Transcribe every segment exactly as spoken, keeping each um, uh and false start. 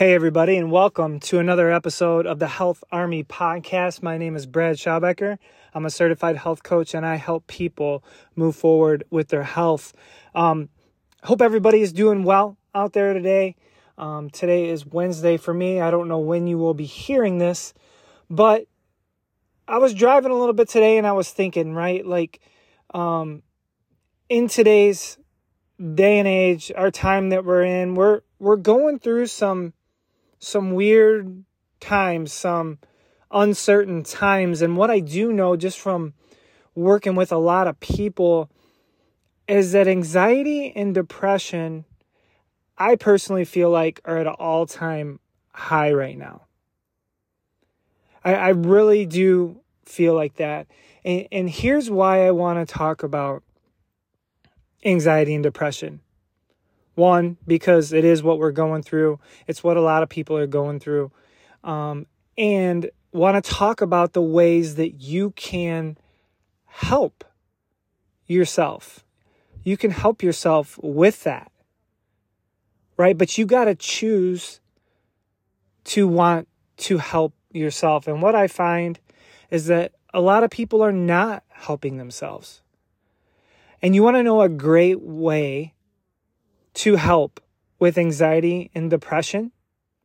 Hey, everybody, and welcome to another episode of the Health Army Podcast. My name is Brad Schaubecker. I'm a certified health coach, and I help people move forward with their health. Um, hope everybody is doing well out there today. Um, today is Wednesday for me. I don't know when you will be hearing this, but I was driving a little bit today, and I was thinking, right, like um, in today's day and age, our time that we're in, we're we're going through some some weird times, some uncertain times. And what I do know just from working with a lot of people is that anxiety and depression, I personally feel like, are at an all-time high right now. I, I really do feel like that. And, and here's why I want to talk about anxiety and depression. One, because it is what we're going through. It's what a lot of people are going through. Um, and want to talk about the ways that you can help yourself. You can help yourself with that, right? But you got to choose to want to help yourself. And what I find is that a lot of people are not helping themselves. And you want to know a great way to help with anxiety and depression?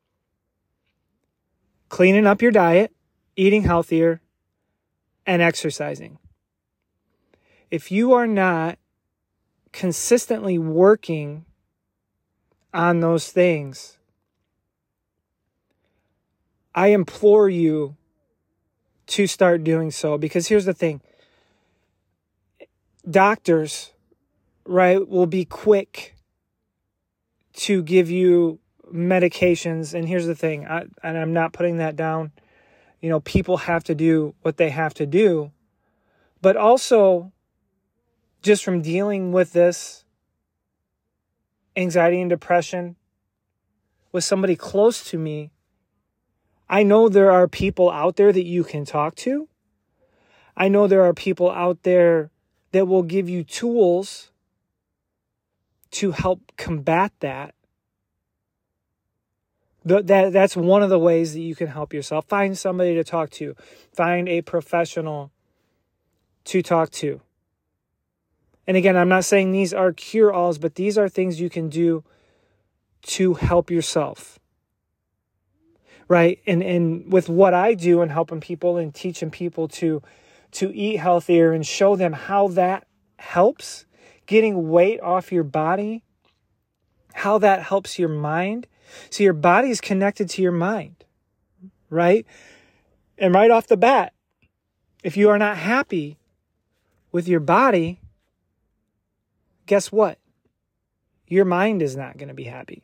Cleaning up your diet, eating healthier, and exercising. If you are not consistently working on those things, I implore you to start doing so. Because here's the thing. Doctors, right, will be quick to give you medications. And here's the thing, I, and I'm not putting that down. You know, people have to do what they have to do. But also, just from dealing with this anxiety and depression with somebody close to me, I know there are people out there that you can talk to. I know there are people out there that will give you tools to help combat that. The, that that's one of the ways that you can help yourself. Find somebody to talk to. Find a professional to talk to. And again, I'm not saying these are cure-alls, but these are things you can do to help yourself. Right? And and with what I do and helping people and teaching people to to eat healthier and show them how that helps, getting weight off your body, how that helps your mind. So your body is connected to your mind, right? And right off the bat, if you are not happy with your body, guess what? Your mind is not going to be happy.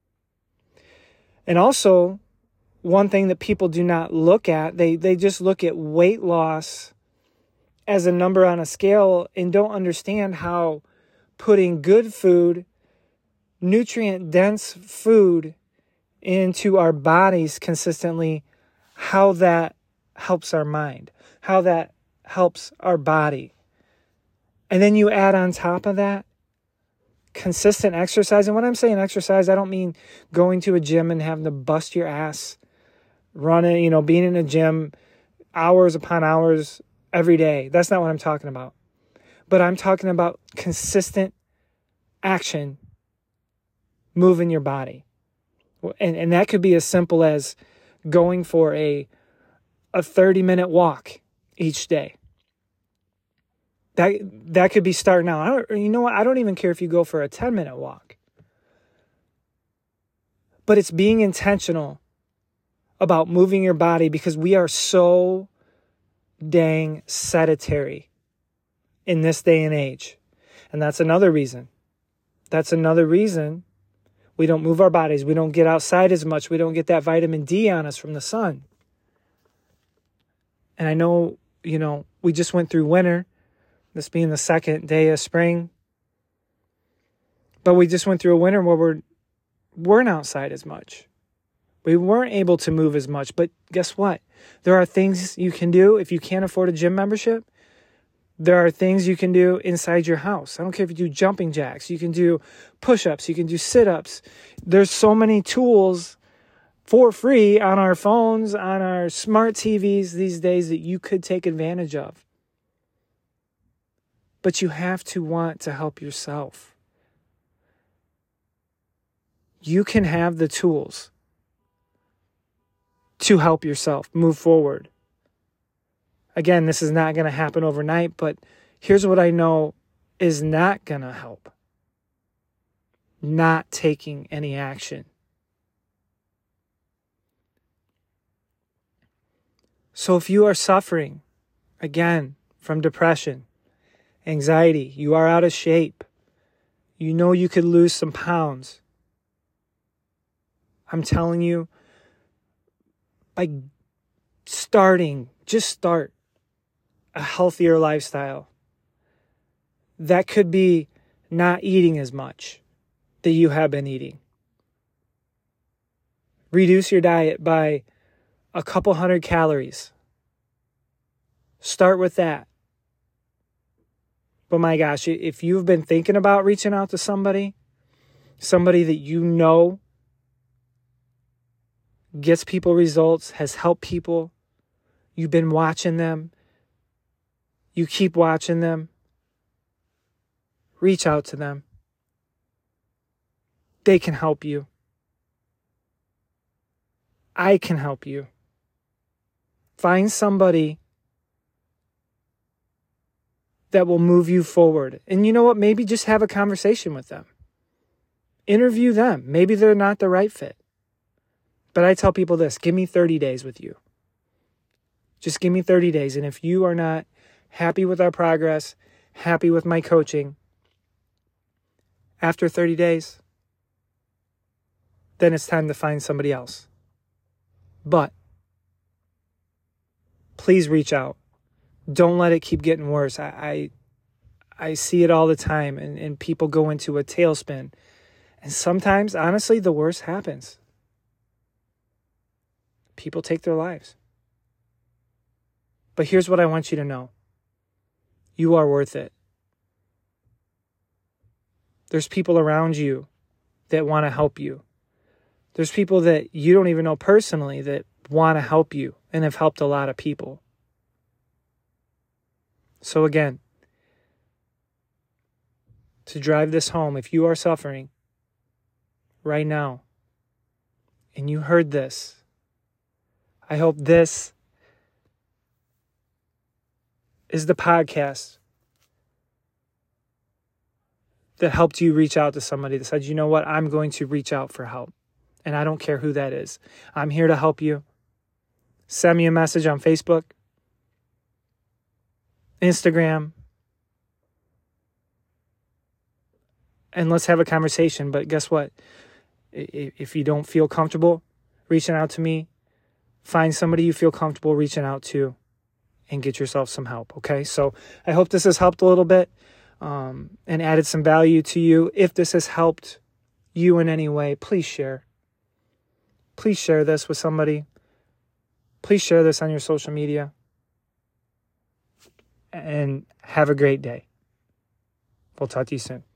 And also, one thing that people do not look at, they, they just look at weight loss as a number on a scale and don't understand how putting good food, nutrient-dense food into our bodies consistently, how that helps our mind, how that helps our body. And then you add on top of that consistent exercise. And when I'm saying exercise, I don't mean going to a gym and having to bust your ass, running, you know, being in a gym hours upon hours every day. That's not what I'm talking about. But I'm talking about consistent action, moving your body. And and that could be as simple as going for a a thirty-minute walk each day. That that could be starting out. I don't, you know what? I don't even care if you go for a ten-minute walk. But it's being intentional about moving your body, because we are so dang sedentary in this day and age. And that's another reason. That's another reason we don't move our bodies. We don't get outside as much. We don't get that vitamin D on us from the sun. And I know, you know, we just went through winter, this being the second day of spring. But we just went through a winter where we weren't outside as much. We weren't able to move as much. But guess what? There are things you can do if you can't afford a gym membership. There are things you can do inside your house. I don't care if you do jumping jacks. You can do push-ups. You can do sit-ups. There's so many tools for free on our phones, on our smart T Vs these days that you could take advantage of. But you have to want to help yourself. You can have the tools to help yourself move forward. Again, this is not going to happen overnight, but here's what I know is not going to help. Not taking any action. So if you are suffering, again, from depression, anxiety, you are out of shape, you know you could lose some pounds, I'm telling you, by starting, just start a healthier lifestyle. That could be not eating as much that you have been eating. Reduce your diet by a couple hundred calories. Start with that. But my gosh, if you've been thinking about reaching out to somebody, somebody that you know gets people results, has helped people, you've been watching them, you keep watching them, reach out to them. They can help you. I can help you. Find somebody that will move you forward. And you know what? Maybe just have a conversation with them. Interview them. Maybe they're not the right fit. But I tell people this, give me thirty days with you. Just give me thirty days. And if you are not happy with our progress, happy with my coaching, after thirty days, then it's time to find somebody else. But please reach out. Don't let it keep getting worse. I I, I see it all the time, and, and people go into a tailspin. And sometimes, honestly, the worst happens. People take their lives. But here's what I want you to know. You are worth it. There's people around you that want to help you. There's people that you don't even know personally that want to help you and have helped a lot of people. So again, to drive this home, if you are suffering right now and you heard this, I hope this is the podcast that helped you reach out to somebody that said, you know what, I'm going to reach out for help. And I don't care who that is. I'm here to help you. Send me a message on Facebook, Instagram, and let's have a conversation. But guess what? If you don't feel comfortable reaching out to me, find somebody you feel comfortable reaching out to and get yourself some help, okay? So I hope this has helped a little bit um, and added some value to you. If this has helped you in any way, please share. Please share this with somebody. Please share this on your social media. And have a great day. We'll talk to you soon.